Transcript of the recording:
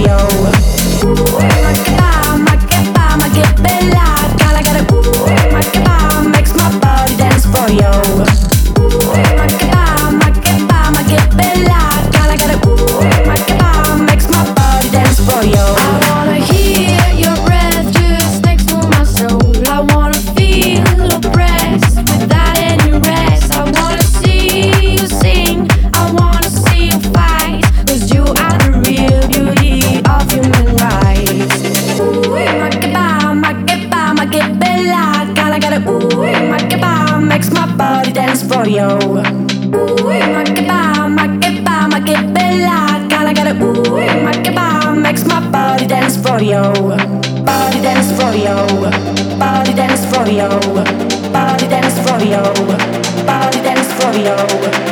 for you. Makes my body dance for you. Body dance for you. Body dance for you. Body dance for you. Body dance for you.